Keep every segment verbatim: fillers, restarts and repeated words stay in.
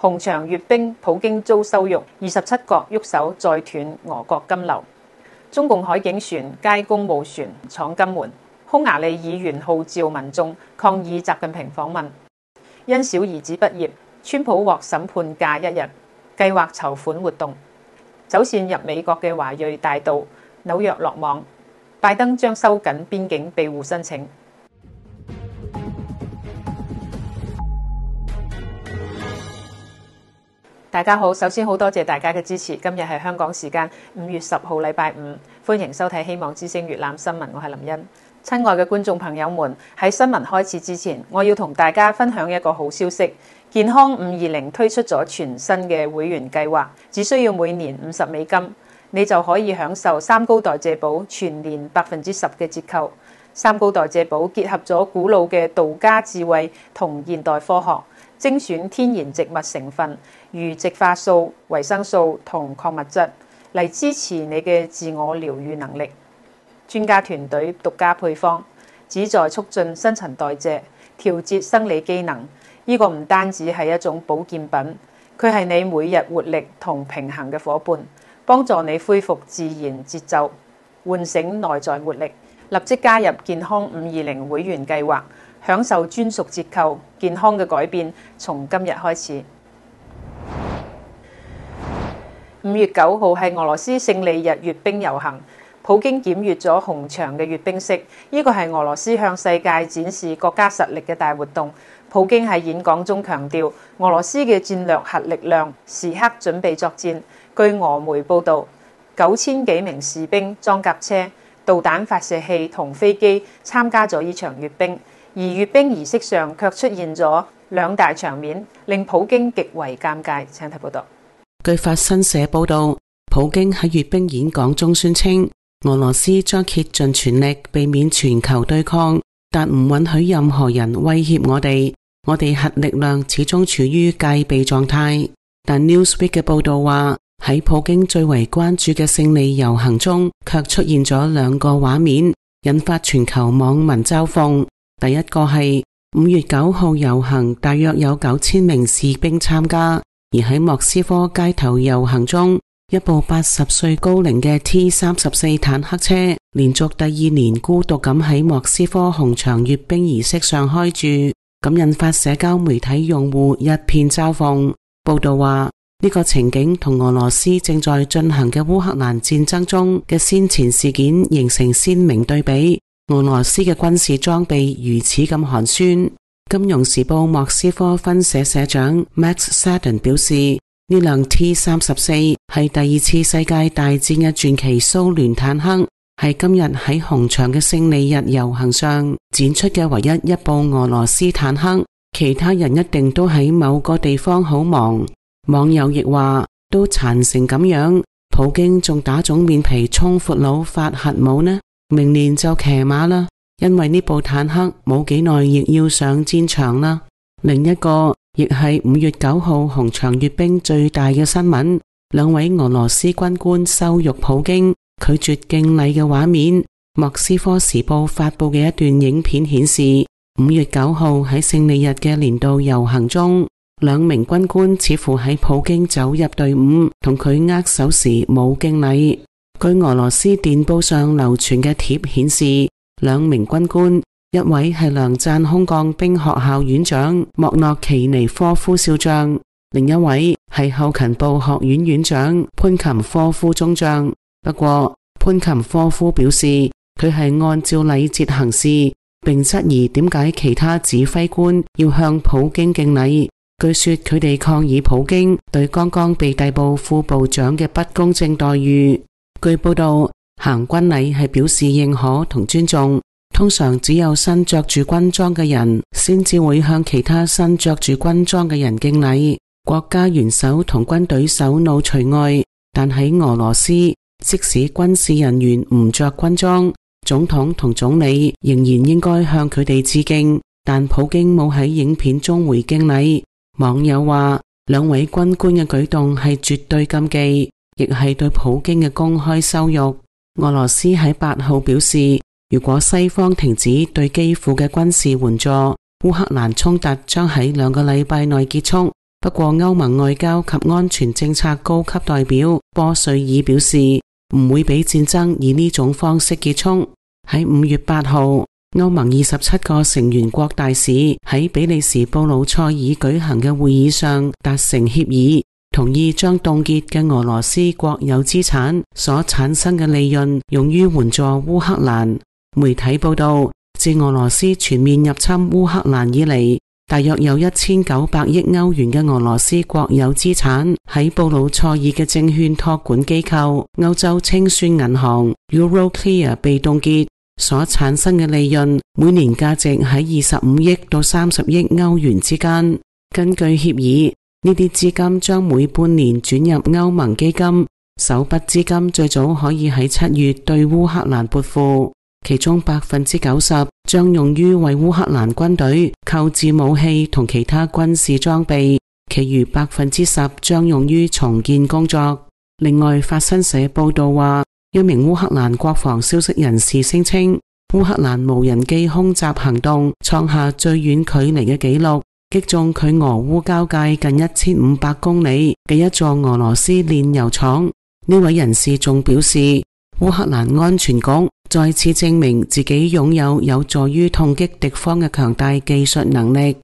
紅牆閱兵，普京遭羞辱，二十七國喐手再斷俄國金流。中共海警船皆公務船闖金門。匈牙利議員號召民眾抗議習近平訪問。因小兒子畢業，川普獲審判假一日，計劃籌款活動。走線入美國嘅華裔大盜紐約落網。拜登將收緊邊境庇護申請。大家好，首先好多謝大家嘅支持。今日係香港時間五月十號禮拜五，歡迎收睇希望之聲粵覽新聞，我係林茵。親愛嘅觀眾朋友們，喺新聞開始之前，我要同大家分享一個好消息。健康五二零推出咗全新嘅會員計劃，只需要每年五十美金，你就可以享受三高代謝寶全年百分之十嘅折扣。三高代謝寶結合咗古老嘅道家智慧同現代科學，精選天然植物成分，如植化素、維生素同礦物質，嚟支持你嘅自我療癒能力。專家團隊獨家配方，旨在促進新陳代謝、調節生理機能。呢個唔單止係一種保健品，佢係你每日活力同平衡嘅夥伴，幫助你恢復自然節奏，喚醒內在活力。立即加入健康五二零會員計劃，享受專屬折扣。健康嘅改變從今日開始。五月九號係俄羅斯勝利日閱兵遊行，普京檢閱咗紅牆嘅閱兵式，呢個係俄羅斯向世界展示國家實力嘅大活動。普京喺演講中強調，俄羅斯嘅戰略核力量時刻準備作戰。據俄媒報導，九千幾名士兵、裝甲車、導彈發射器同飛機參加咗呢場閱兵，而閱兵儀式上卻出現咗兩大場面，令普京極為尷尬。請睇報道。 據法新社報導，普京喺閱兵演講中宣稱，俄羅斯將竭盡全力避免全球對抗，但唔允許任何人威脅我哋。我哋核力量始終處於戒備狀態。但 Newsweek 嘅報導話，喺普京最為關注嘅勝利遊行中，卻出現咗兩個畫面，引發全球網民嘲諷。第一個係五月九號遊行，大約有九千名士兵參加，而喺莫斯科街頭遊行中，一部八十歲高齡嘅 T 三十四坦克車，連續第二年孤獨咁喺莫斯科紅牆閱兵儀式上開住，咁引發社交媒體用戶一片嘲諷。報道話，呢個情景同俄羅斯正在進行嘅烏克蘭戰爭中嘅先前事件形成鮮明對比。俄羅斯嘅軍事裝備如此咁寒酸。金融時報莫斯科分社社長 Max Sadin 表示，呢輛 T 三十四係第二次世界大戰嘅傳奇蘇聯坦克，係今日喺紅牆嘅勝利日遊行上展出嘅唯一一部俄羅斯坦克。其他人一定都喺某個地方好忙。網友亦話，都殘成咁樣，普京仲打腫面皮充闊佬發核武呢？明年就騎馬啦，因為呢部坦克冇幾耐亦要上戰場啦。另一個亦係五月九號紅牆閱兵最大嘅新聞，兩位俄羅斯軍官羞辱普京、拒絕敬禮嘅畫面。莫斯科時報發佈嘅一段影片顯示，五月九號喺勝利日嘅年度遊行中，兩名軍官似乎喺普京走入隊伍同佢握手時冇敬禮。據俄羅斯電報上流傳嘅貼顯示，兩名軍官，一位係良贊空降兵學校院長莫諾奇尼科夫少將，另一位係後勤部學院院長潘琴科夫中將。不過潘琴科夫表示，佢係按照禮節行事，並質疑點解其他指揮官要向普京敬禮。據說佢哋抗議普京對剛剛被逮捕副部長嘅不公正待遇。據報道，行軍禮係表示認可同尊重，通常只有新着住軍裝嘅人先至會向其他新着住軍裝嘅人敬禮，國家元首同軍隊首腦除外。但喺俄羅斯，即使軍事人員唔着軍裝，總統同總理仍然應該向佢哋致敬，但普京冇喺影片中回敬禮。網友話，兩位軍官嘅舉動係絕對禁忌，亦係對普京嘅公開羞辱。俄羅斯喺八號表示，如果西方停止對基輔嘅軍事援助，烏克蘭衝突將喺兩個禮拜內結束。 不過歐盟外交及安全政策高級代表波瑞爾表示，唔會俾戰爭以呢種方式結束。喺五月八號，歐盟二十七個成員國大使喺比利時布魯塞爾舉行嘅會議上達成協議，同意將凍結嘅俄羅斯國有資產所產生嘅利潤用於援助烏克蘭。媒體報道，自俄羅斯全面入侵烏克蘭以嚟，大約有一千九百億歐元嘅俄羅斯國有資產喺布魯塞爾嘅證券託管機構歐洲清算銀行 Euroclear 被凍結，所產生嘅利潤每年價值喺二十五億到三十億歐元之間。根據協議，呢啲資金將每半年轉入歐盟基金，首筆資金最早可以喺七月對烏克蘭撥付，其中百分之九十將用於為烏克蘭軍隊購置武器同其他軍事裝備，其餘百分之十將用於重建工作。另外，法新社報道話，一名烏克蘭國防消息人士聲稱，烏克蘭無人機空襲行動創下最遠距離嘅紀錄，擊中距俄烏交界近一千五百公里嘅一座俄羅斯煉油廠。呢位人士仲表示，烏克蘭安全局再次證明自己擁有有助於痛擊敵方嘅強大技術能力。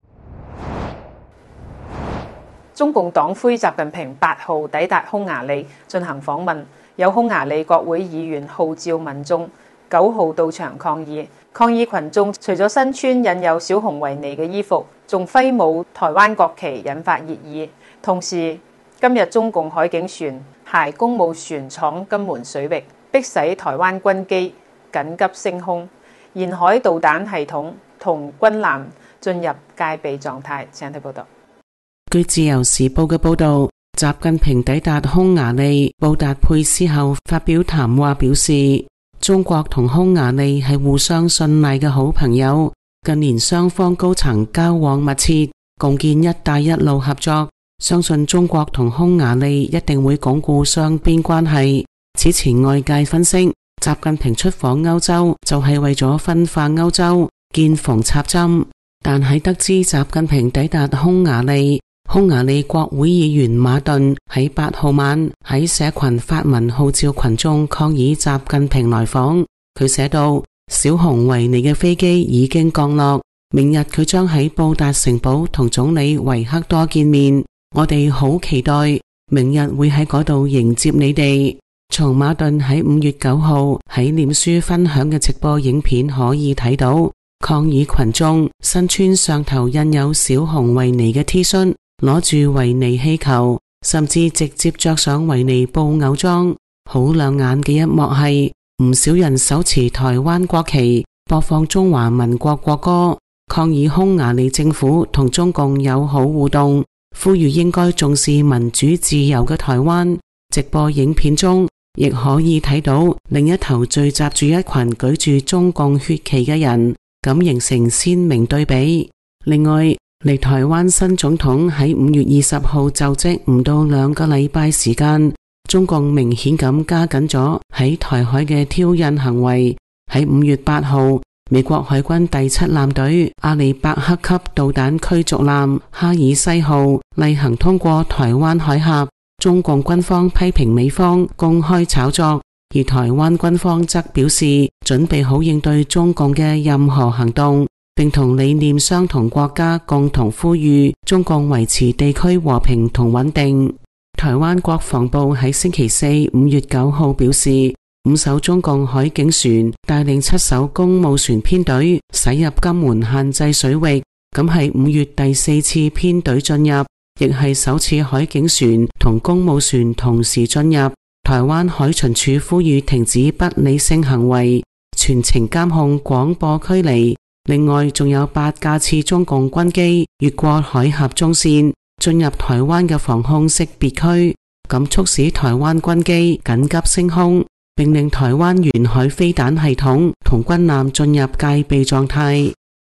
中共黨魁習近平八號抵達匈牙利進行訪問，有匈牙利國會議員號召民眾九號到場抗議。抗議群眾除咗身穿印有小熊維尼嘅衣服，仲揮舞台灣國旗，引發熱議。同時，今日中共海警船械公務船闖金門水域，迫使台灣軍機緊急升空，沿海導彈系統同軍艦進入戒備狀態。請睇報道。 據自由時報嘅報道，習近平抵達匈牙利布達佩斯後發表談話，表示中國同匈牙利係互相信賴嘅好朋友，近年雙方高層交往密切，共建一帶一路合作，相信中國同匈牙利一定會鞏固雙邊關係。此前外界分析，習近平出訪歐洲就係為咗分化歐洲，見縫插針。但喺得知習近平抵達匈牙利，匈牙利國會議員馬頓喺八號晚喺社群發文號召群眾抗議習近平來訪。佢寫道：小熊維尼嘅飛機已經降落，明日佢將喺布達城堡同總理維克多見面，我哋好期待，明日會喺嗰度迎接你哋。從馬頓喺五月九號喺臉書分享嘅直播影片可以睇到，抗議群眾身穿上頭印有小熊維尼嘅 T 恤，攞住維尼氣球，甚至直接着上維尼布偶裝。好亮眼嘅一幕係，唔少人手持台灣國旗，播放中華民國國歌，抗議匈牙利政府同中共友好互動，呼籲應該重視民主自由嘅台灣。直播影片中亦可以睇到另一頭聚集住一群舉住中共血旗嘅人，咁形成鮮明對比。另外，離台灣新總統喺五月二十號就職唔到兩個禮拜時間，中共明顯咁加緊咗喺台海嘅挑釁行為。喺五月八號，美國海軍第七艦隊阿利伯克級導彈驅逐艦哈爾西號例行通過台灣海峽。中共軍方批評美方公開炒作，而台灣軍方則表示準備好應對中共嘅任何行動，並同理念相同國家共同呼籲中共維持地區和平同穩定。台灣國防部喺星期四五月九號表示，五艘中共海警船帶領七艘公務船編隊駛入金門限制水域，咁係五月第四次編隊進入，亦係首次海警船同公務船同時進入。台灣海巡署呼籲停止不理性行為，全程監控廣播驅離。另外，仲有八架次中共軍機越過海峽中線，進入台灣嘅防空識別區，咁促使台灣軍機緊急升空，並令台灣沿海飛彈系統同軍艦進入戒備狀態。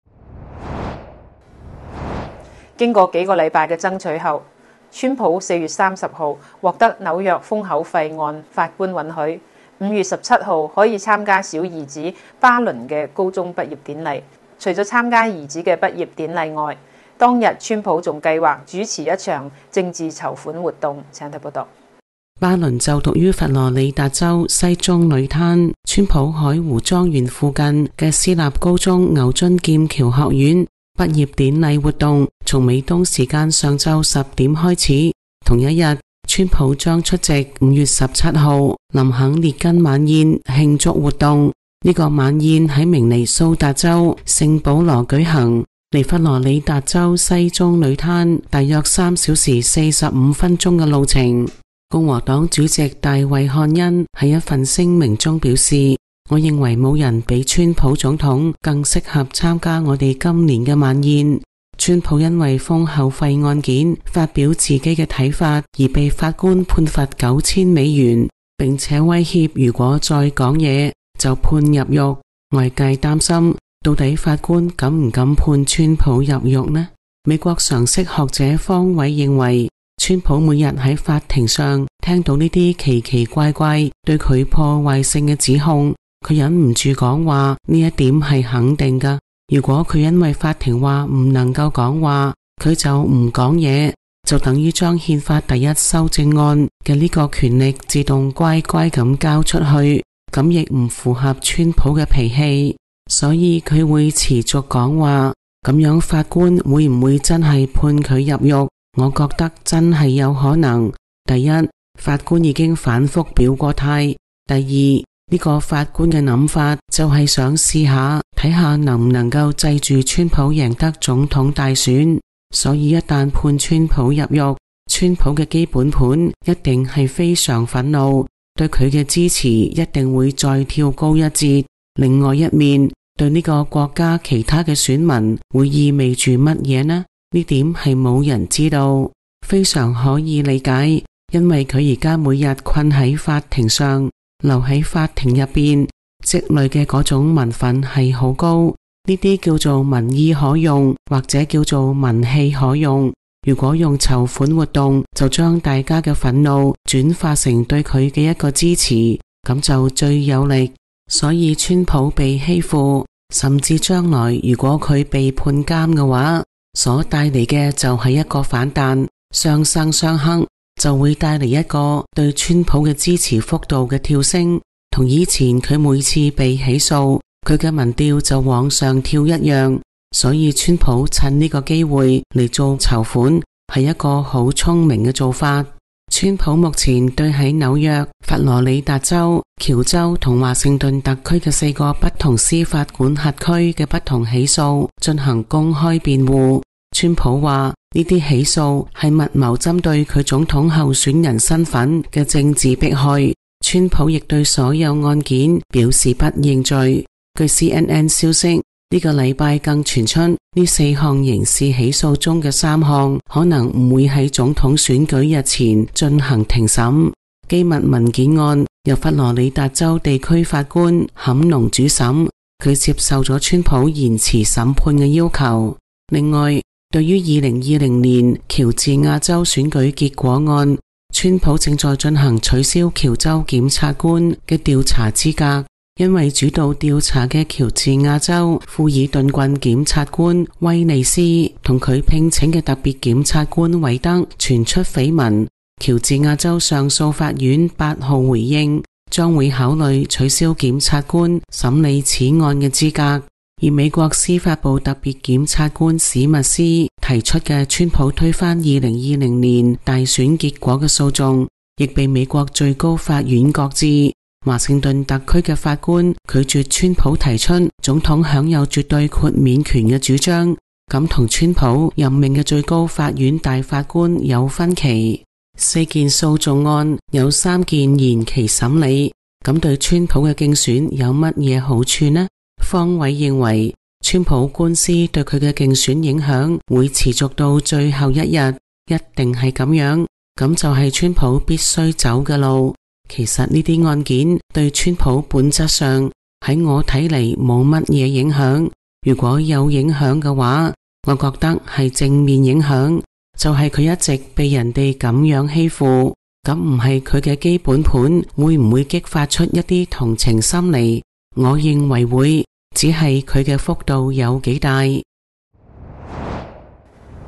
經過幾個禮拜嘅爭取後，川普四月三十號獲得紐約封口費案法官允許，五月十七號可以參加小兒子巴倫嘅高中畢業典禮。除咗參加兒子嘅畢業典禮外， 當日川普仲計劃主持一場政治籌款活動。請睇報道。 巴倫就讀於佛羅里達州西中女灘川普海湖莊園附近嘅私立高中牛津劍橋學院畢業典禮活動，從美東時間上晝十點開始。同一日，川普將出席五月十七號林肯列根晚宴慶祝活動。呢個晚宴喺明尼蘇達州聖保羅舉行，離佛羅里達州西中女灘大約三小時四十五分鐘嘅路程。共和黨主席大衛漢恩喺一份聲明中表示，我認為冇人比川普總統更適合參加我哋今年嘅晚宴。川普因為封口費案件發表自己嘅睇法而被法官判罰九千美元，並且威脅如果再講嘢就判入獄。外界擔心到底法官敢唔敢判川普入獄呢？美國常識學者方偉認為，川普每日喺法庭上聽到呢啲奇奇怪怪對佢破壞性嘅指控，佢忍唔住講話，呢一點係肯定㗎。如果佢因為法庭話唔能夠講話，佢就唔講嘢，就等於將憲法第一修正案嘅呢個權力自動乖乖咁交出去，咁亦唔符合川普嘅脾氣，所以佢會持續講話。咁樣法官會唔會真係判佢入獄？我覺得真係有可能。第一，法官已經反覆表過態；第二，呢個法官嘅諗法就係想試下睇下能唔能夠制住川普贏得總統大選。所以一旦判川普入獄，川普嘅基本盤一定係非常憤怒，對佢嘅支持一定會再跳高一截。另外一面，對呢個國家其他嘅選民會意味住乜嘢呢？呢點係冇人知道，非常可以理解，因為佢而家每日困喺法庭上，留喺法庭入邊，積累嘅嗰種民憤係好高。呢啲叫做民意可用，或者叫做民氣可用。如果用籌款活動，就將大家嘅憤怒轉化成對佢嘅一個支持，咁就最有力。所以川普被欺負，甚至將來如果佢被判監嘅話，所帶嚟嘅就係一個反彈，相生相克，就會帶嚟一個對川普嘅支持幅度嘅跳升，同以前佢每次被起訴，佢嘅民調就往上跳一樣。所以川普趁呢個機會嚟做籌款，係一個好聰明嘅做法。川普目前對喺紐約、佛羅里達州、喬州同華盛頓特區嘅四個不同司法管轄區嘅不同起訴進行公開辯護。川普話呢啲起訴係密謀針對佢總統候選人身份嘅政治迫害。川普亦對所有案件表示不認罪。據 C N N 消息，呢個禮拜更傳出呢四項刑事起訴中嘅三項可能唔會喺總統選舉日前進行庭審。機密文件案由佛羅里達州地區法官坎農主審，佢接受咗川普延遲審判嘅要求。另外，對於二零二零年喬治亞州選舉結果案，川普正在進行取消喬州檢察官嘅調查資格。因為主導調查嘅喬治亞州富爾頓郡檢察官威尼斯同佢聘請嘅特別檢察官韋德傳出緋聞，喬治亞州上訴法院八號回應，將會考慮取消檢察官審理此案嘅資格。而美國司法部特別檢察官史密斯提出嘅川普推翻二零二零年大選結果嘅訴訟，亦被美國最高法院擱置。華盛頓特區嘅法官拒絕川普提出總統享有絕對豁免權嘅主張，咁同川普任命嘅最高法院大法官有分歧。四件訴訟案有三件延期審理，咁對川普嘅競選有乜嘢好處呢？方偉認為，川普官司對佢嘅競選影響會持續到最後一日，一定係咁樣，咁就係川普必須走嘅路。其實呢啲案件對川普本質上喺我睇嚟冇乜嘢影響，如果有影響嘅話，我覺得係正面影響，就係佢一直被人哋咁樣欺負，咁唔係佢嘅基本盤會唔會激發出一啲同情心嚟？我認為會，只係佢嘅幅度有幾大。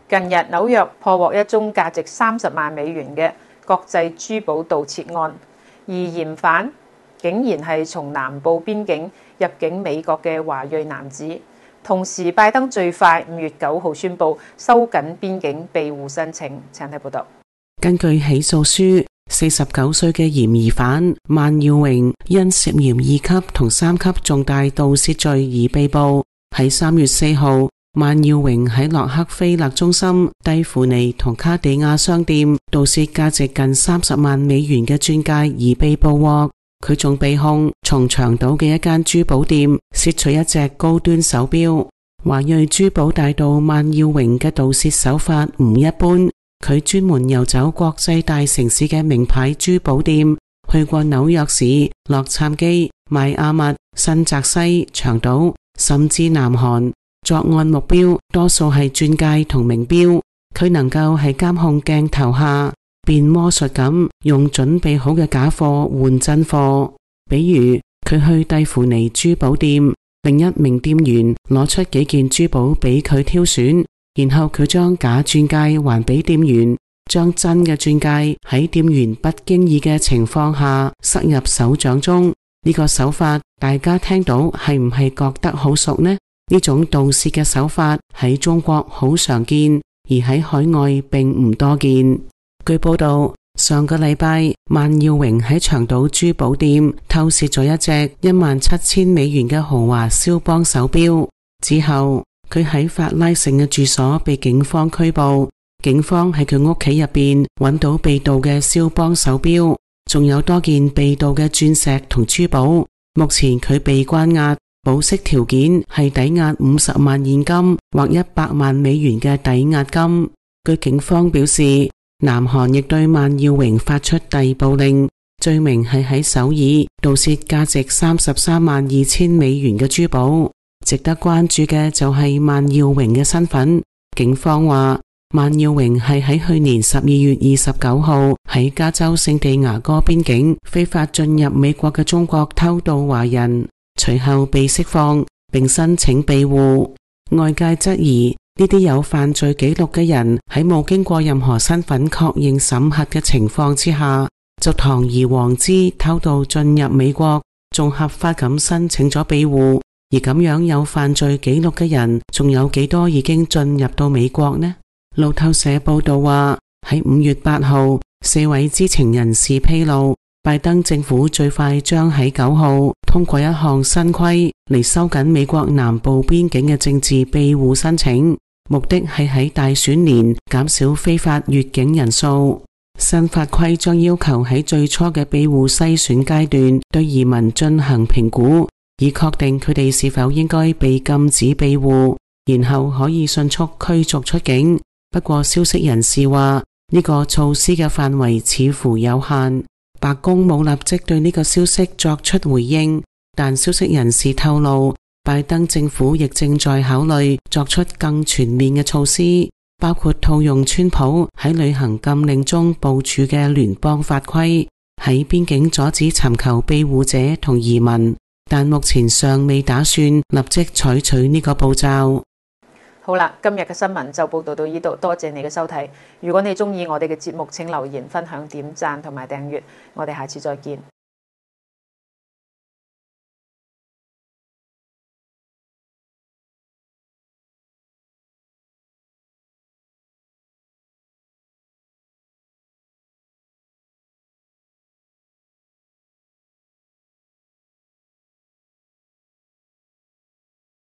近日紐約破獲一宗價值三十萬美元嘅國際珠寶盜竊案，而嫌犯竟然係從南部邊境入境美國嘅華裔男子。同時，拜登最快五月九號宣布收緊邊境庇護申請。請睇報道。 根據起訴書，四十九歲嘅嫌疑犯萬耀榮因涉嫌二級同三級重大盜竊罪而被捕。喺三月四號，萬耀榮喺洛克菲勒中心、蒂芙尼同卡地亞商店盜竊價值近三十萬美元嘅鑽戒而被捕獲。佢仲被控從長島嘅一間珠寶店竊取一隻高端手錶。華裔珠寶大盜萬耀榮嘅盜竊手法唔一般，佢專門遊走國際大城市嘅名牌珠寶店，去過紐約市、洛杉磯、邁阿密、新澤西、長島，甚至南韓。作案目標多數係鑽戒同名錶。佢能夠喺監控鏡頭下變魔術咁用準備好嘅假貨換真貨，比如佢去蒂芙尼珠寶店，另一名店員攞出幾件珠寶俾佢挑選，然後佢將假鑽戒還俾店員，將真嘅鑽戒喺店員不經意嘅情況下塞入手掌中。呢個手法大家聽到係唔係覺得好熟呢？呢種盜竊嘅手法喺中國好常見，而喺海外並唔多見。據報道，上個禮拜萬耀榮喺長島珠寶店偷竊咗一隻一萬七千美元嘅豪華肖邦手錶，之後佢喺法拉盛嘅住所被警方拘捕。警方喺佢屋企入邊揾到被盜嘅肖邦手錶，仲有多件被盜嘅鑽石同珠寶。目前佢被關押，保釋條件係抵押五十萬現金或一百萬美元嘅抵押金。據警方表示，南韓亦對萬耀榮發出逮捕令，罪名係喺首爾盜竊價值三十三萬二千美元嘅珠寶。值得關注嘅就係萬耀榮嘅身份。警方話，萬耀榮係喺去年十二月二十九號喺加州聖地牙哥邊境非法進入美國嘅中國偷渡華人，隨後被釋放並申請庇護。外界質疑，呢啲有犯罪記錄嘅人喺冇經過任何身份確認審核嘅情況之下，就堂而皇之偷渡進入美國，仲合法咁申請咗庇護。而咁樣有犯罪記錄嘅人，仲有幾多已經進入到美國呢？路透社報道話，喺五月八號，四位知情人士披露，拜登政府最快將喺九號通過一項新規嚟收緊美國南部邊境嘅政治庇護申請，目的係喺大選年減少非法越境人數。新法規將要求喺最初嘅庇護篩選階段對移民進行評估，以確定佢哋是否應該被禁止庇護，然後可以迅速驅逐出境。不過消息人士話，呢個措施嘅範圍似乎有限。白宮冇立即對呢個消息作出回應，但消息人士透露，拜登政府亦正在考慮作出更全面嘅措施，包括套用川普喺旅行禁令中部署嘅聯邦法規，喺邊境阻止尋求庇護者同移民，但目前尚未打算立即採取呢個步驟。 好啦，今日嘅新聞就報道到呢度，多謝你嘅收睇。如果你鍾意我哋嘅節目，請留言、分享、點讚同埋訂閱。我哋下次再見。